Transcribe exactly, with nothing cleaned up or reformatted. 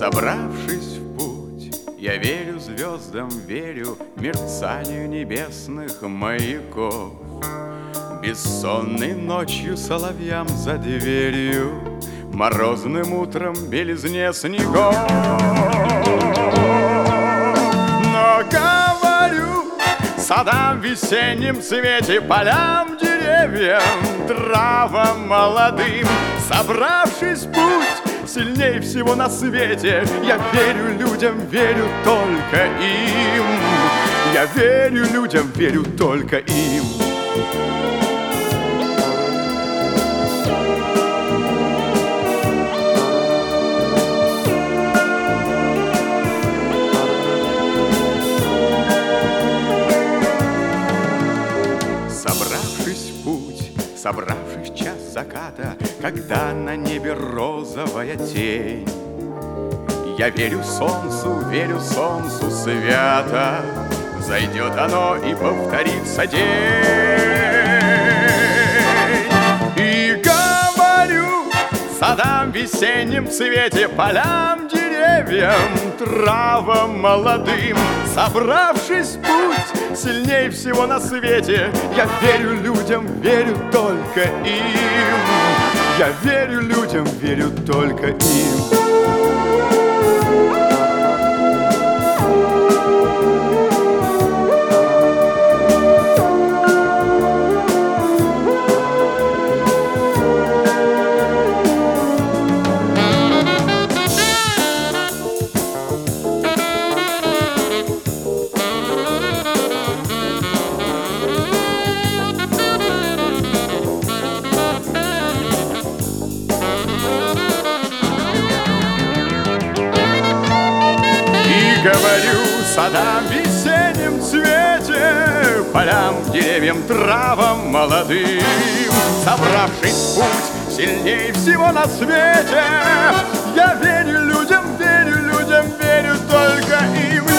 Собравшись в путь, я верю звездам, верю мерцанию небесных маяков, бессонной ночью соловьям за дверью, морозным утром белизне снегов. Но говорю садам в весеннем цвете, полям, деревьям, травам молодым, собравшись в путь, сильней всего на свете, я верю людям, верю только им. Я верю людям, верю только им. Собравшись в путь, собравшись в час заката, когда на небе розовая тень, я верю солнцу, верю солнцу свято, зайдет оно и повторится день. И говорю садам в весеннем цвете, полям, деревьям, травам молодым, собравшись в путь, сильней всего на свете, я верю людям, верю только им. Я верю людям, верю только им. Говорю садам в весеннем цвете, полям, деревьям, травам молодым, собравшись в путь, сильней всего на свете, я верю людям, верю людям, верю только им.